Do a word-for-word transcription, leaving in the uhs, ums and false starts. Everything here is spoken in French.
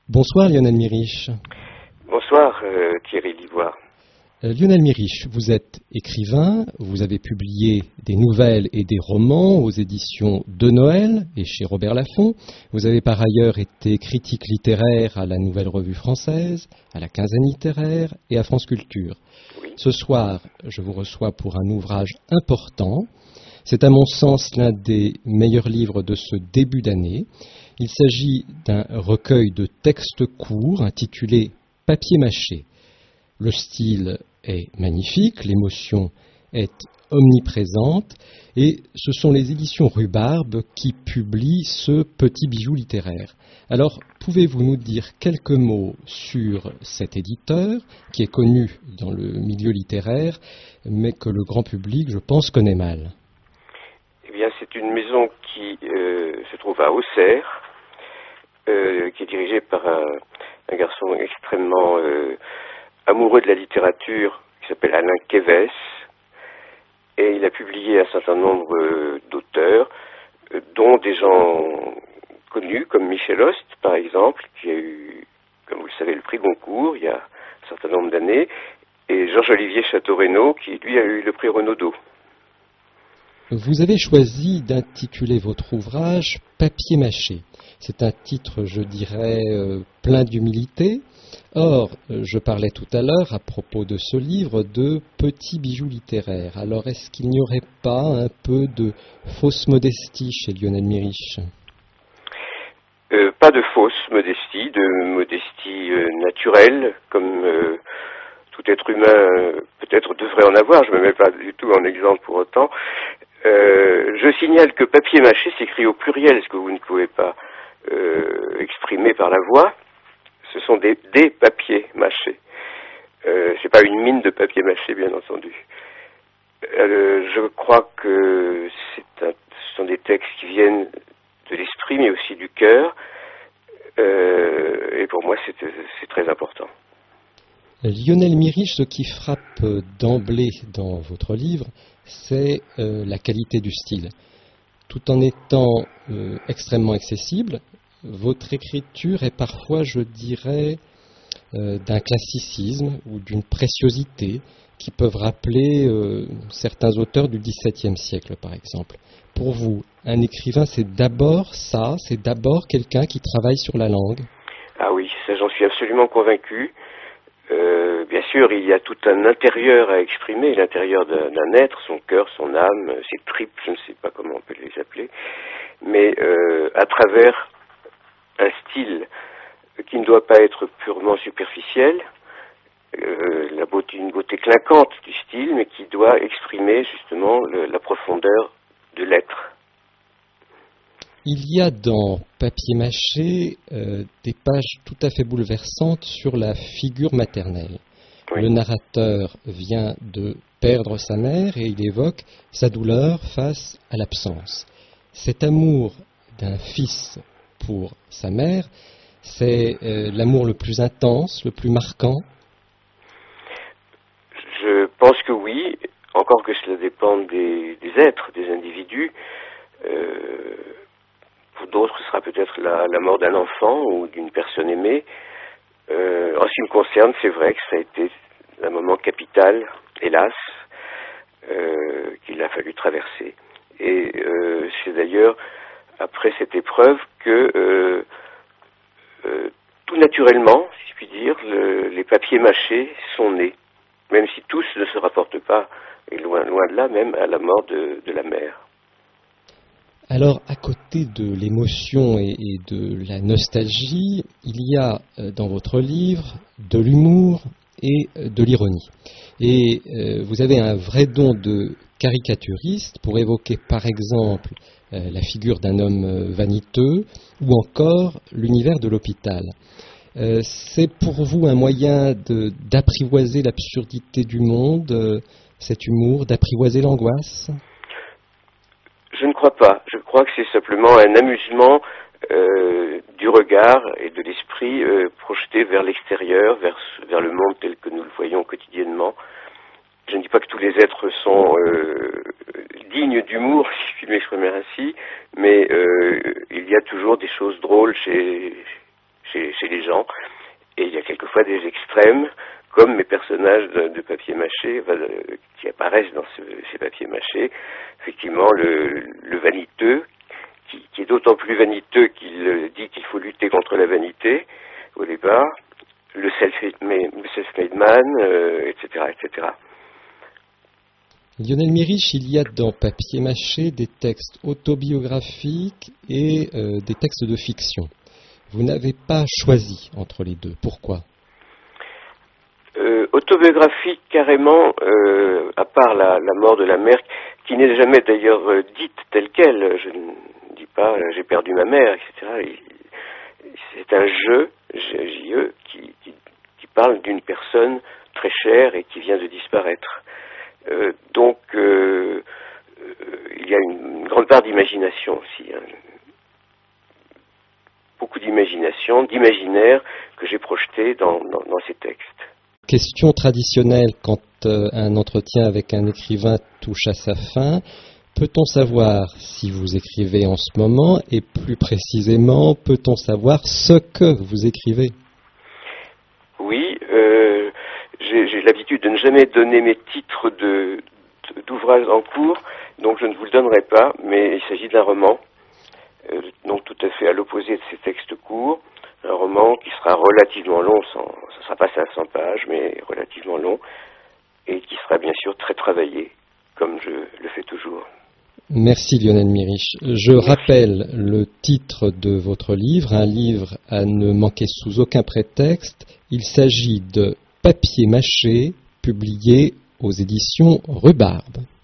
Bonsoir Lionel Mirisch. Bonsoir euh, Thierry Livoire. Euh, Lionel Mirisch, vous êtes écrivain, vous avez publié des nouvelles et des romans aux éditions de Noël et chez Robert Laffont. Vous avez par ailleurs été critique littéraire à la Nouvelle Revue Française, à la Quinzaine littéraire et à France Culture. Oui. Ce soir, je vous reçois pour un ouvrage important. C'est à mon sens l'un des meilleurs livres de ce début d'année. Il s'agit d'un recueil de textes courts intitulé « Papier mâché ». Le style est magnifique, l'émotion est omniprésente et ce sont les éditions Rhubarbe qui publient ce petit bijou littéraire. Alors, pouvez-vous nous dire quelques mots sur cet éditeur qui est connu dans le milieu littéraire mais que le grand public, je pense, connaît mal? Eh bien, c'est une maison qui euh, se trouve à Auxerre, euh, qui est dirigée par un, un garçon extrêmement euh, amoureux de la littérature, qui s'appelle Alain Quévès, et il a publié un certain nombre euh, d'auteurs, euh, dont des gens connus, comme Michel Host, par exemple, qui a eu, comme vous le savez, le prix Goncourt, il y a un certain nombre d'années, et Georges-Olivier Château-Renaud, qui lui a eu le prix Renaudot. Vous avez choisi d'intituler votre ouvrage « Papier mâché ». C'est un titre, je dirais, euh, plein d'humilité. Or, euh, je parlais tout à l'heure, à propos de ce livre, de petits bijoux littéraires. Alors, est-ce qu'il n'y aurait pas un peu de fausse modestie chez Lionel Mirisch ? euh, Pas de fausse modestie, de modestie euh, naturelle, comme euh, tout être humain euh, peut-être devrait en avoir. Je ne me mets pas du tout en exemple pour autant. Euh, je signale que papier mâché s'écrit au pluriel, ce que vous ne pouvez pas euh, exprimer par la voix. Ce sont des, des papiers mâchés. Euh, c'est pas une mine de papier mâché, bien entendu. Euh, je crois que c'est un, ce sont des textes qui viennent de l'esprit, mais aussi du cœur. Euh, et pour moi, c'est, c'est très important. Lionel Mirisch, ce qui frappe d'emblée dans votre livre, c'est euh, la qualité du style. Tout en étant euh, extrêmement accessible, votre écriture est parfois, je dirais, euh, d'un classicisme ou d'une préciosité qui peuvent rappeler euh, certains auteurs du dix-septième siècle, par exemple. Pour vous, un écrivain, c'est d'abord ça, c'est d'abord quelqu'un qui travaille sur la langue? Ah oui, ça j'en suis absolument convaincu. Euh, bien sûr, il y a tout un intérieur à exprimer, l'intérieur d'un, d'un être, son cœur, son âme, ses tripes, je ne sais pas comment on peut les appeler, mais euh, à travers un style qui ne doit pas être purement superficiel, euh, la beauté, une beauté clinquante du style, mais qui doit exprimer justement le, la profondeur de l'être. Il y a dans Papier mâché euh, des pages tout à fait bouleversantes sur la figure maternelle. Oui. Le narrateur vient de perdre sa mère et il évoque sa douleur face à l'absence. Cet amour d'un fils pour sa mère, c'est euh, l'amour le plus intense, le plus marquant? Je pense que oui, encore que cela dépende des, des êtres, des individus. Euh, Pour d'autres, ce sera peut-être la, la mort d'un enfant ou d'une personne aimée. Euh, en ce qui me concerne, c'est vrai que ça a été un moment capital, hélas, euh, qu'il a fallu traverser. Et euh, c'est d'ailleurs après cette épreuve que, euh, euh, tout naturellement, si je puis dire, le, les papiers mâchés sont nés, même si tous ne se rapportent pas, et loin, loin de là, même à la mort de, de la mère. Alors, à côté de l'émotion et, et de la nostalgie, il y a euh, dans votre livre de l'humour et euh, de l'ironie. Et euh, vous avez un vrai don de caricaturiste pour évoquer par exemple euh, la figure d'un homme euh, vaniteux ou encore l'univers de l'hôpital. Euh, c'est pour vous un moyen de, d'apprivoiser l'absurdité du monde, euh, cet humour, d'apprivoiser l'angoisse ? Je ne crois pas. Je crois que c'est simplement un amusement euh, du regard et de l'esprit euh, projeté vers l'extérieur, vers, vers le monde tel que nous le voyons quotidiennement. Je ne dis pas que tous les êtres sont euh, dignes d'humour, si je puis m'exprimer ainsi, mais euh, il y a toujours des choses drôles chez, chez, chez les gens. Et il y a quelquefois des extrêmes, comme mes personnages de, de papier mâché, enfin, de, qui apparaissent dans ce, ces papiers mâchés. Effectivement, le, le vaniteux, qui, qui est d'autant plus vaniteux qu'il dit qu'il faut lutter contre la vanité, au départ, le self-made, le self-made man, euh, et cetera, et cetera. Lionel Mirisch, il y a dans Papier mâché des textes autobiographiques et euh, des textes de fiction. Vous n'avez pas choisi entre les deux. Pourquoi ? euh, Autobiographique, carrément, euh, à part la, la mort de la mère, qui n'est jamais d'ailleurs euh, dite telle quelle. Je ne dis pas euh, j'ai perdu ma mère, et cetera. Et, c'est un jeu, J E, qui, qui, qui parle d'une personne très chère et qui vient de disparaître. Euh, donc, euh, euh, il y a une, une grande part d'imagination aussi. Hein. Beaucoup d'imagination, d'imaginaire que j'ai projeté dans, dans, dans ces textes. Question traditionnelle quand euh, un entretien avec un écrivain touche à sa fin. Peut-on savoir si vous écrivez en ce moment et plus précisément, peut-on savoir ce que vous écrivez ? Oui, euh, j'ai, j'ai l'habitude de ne jamais donner mes titres de, de, d'ouvrages en cours, donc je ne vous le donnerai pas, mais il s'agit d'un roman, euh, donc tout à fait à l'opposé de ces textes courts, un roman qui sera relativement long, sans, ça ne sera pas cinq cents pages, mais relativement long, et qui sera bien sûr très travaillé, comme je le fais toujours. Merci Lionel Mirisch. Je Merci. rappelle le titre de votre livre, un livre à ne manquer sous aucun prétexte. Il s'agit de Papier mâché, publié aux éditions Rhubarbe.